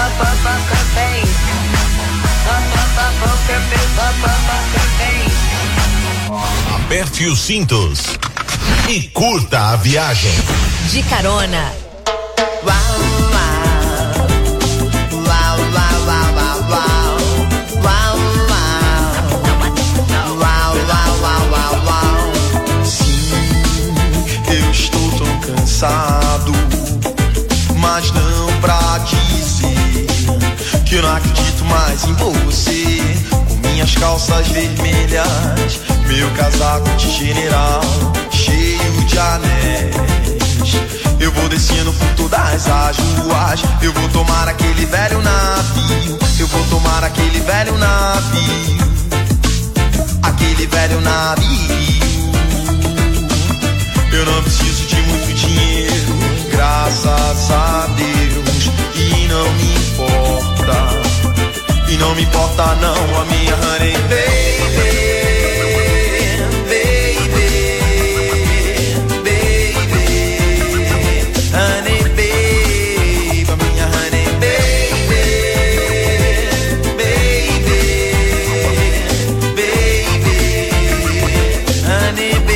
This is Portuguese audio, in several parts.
Aperte os cintos e curta a viagem. De carona. Mas não pra dizer que eu não acredito mais em você. Com minhas calças vermelhas, meu casaco de general cheio de anéis, eu vou descendo por todas as ruas. Eu vou tomar aquele velho navio, eu vou tomar aquele velho navio, aquele velho navio. Eu não preciso de muito dinheiro, graças a Deus, e não me importa, e não me importa não a minha honey baby, baby, baby, honey baby, a minha honey baby, baby, baby, honey baby.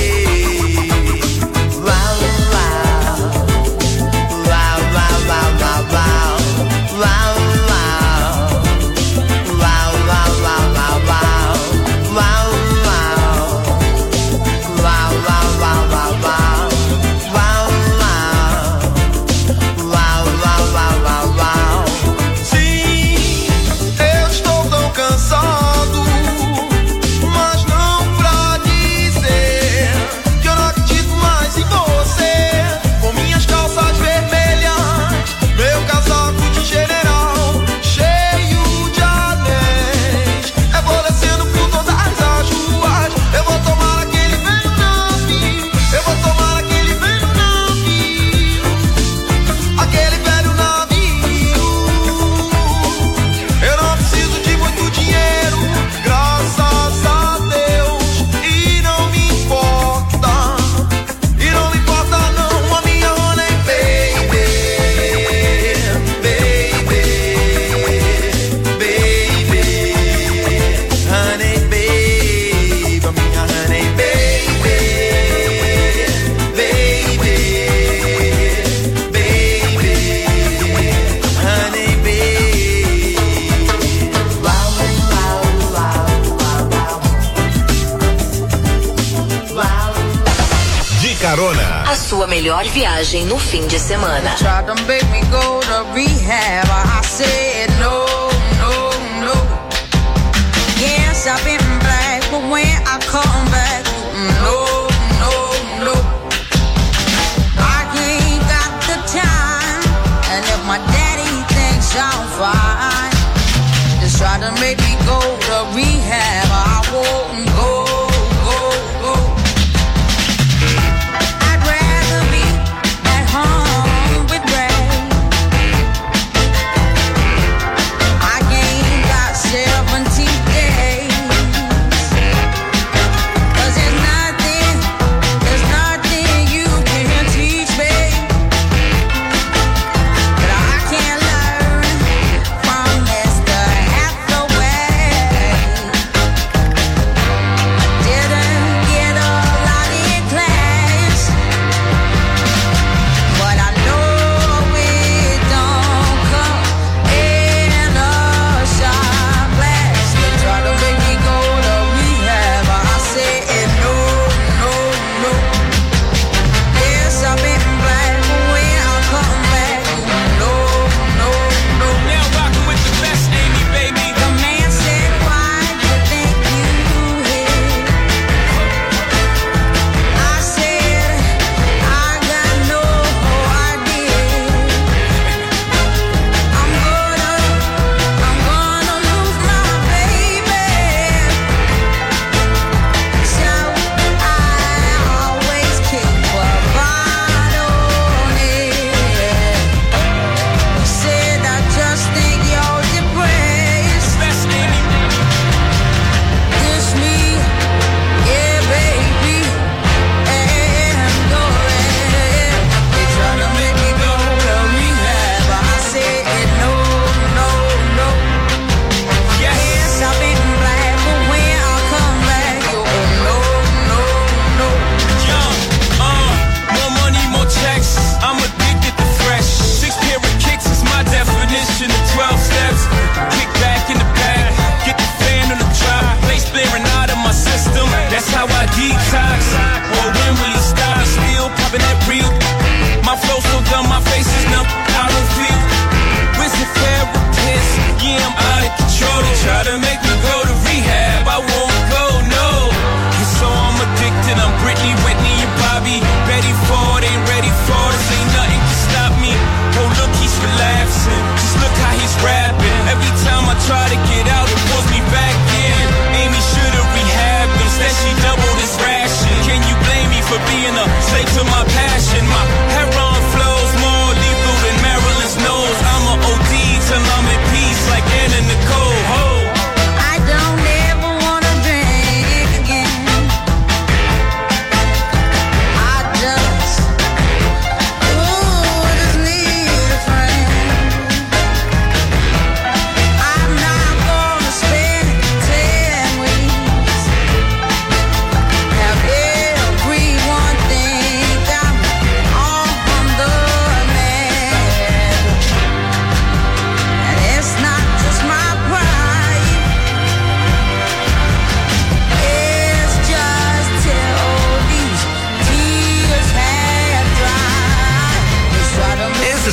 A sua melhor viagem no fim de semana. Tried to make me go to rehab. I said no, no, no. Yes, I've been black, but when I come back, no, no, no. I ain't got the time, and if my daddy thinks I'm fine, just try to make me go to rehab. I won't go.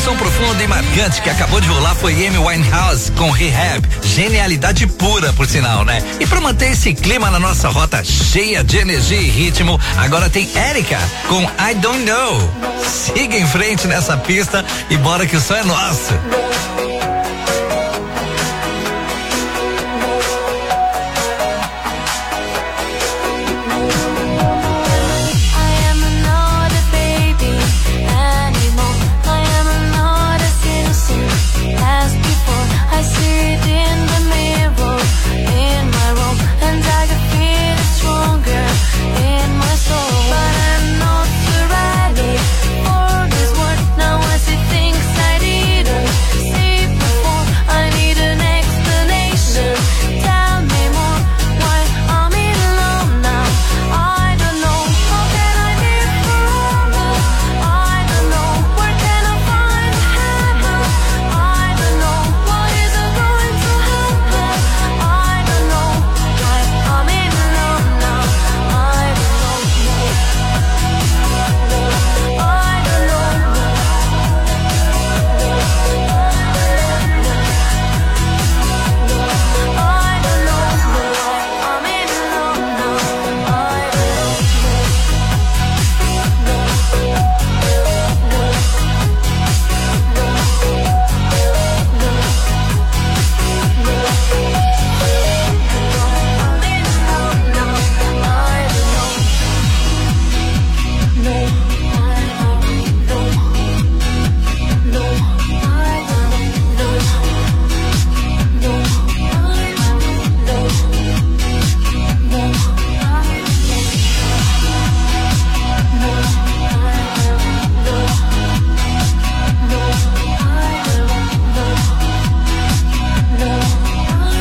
som profundo e marcante que acabou de rolar foi Amy Winehouse com Rehab. Genialidade pura, por sinal, né? E pra manter esse clima na nossa rota cheia de energia e ritmo, agora tem Erika com I Don't Know. Siga em frente nessa pista e bora que o som é nosso.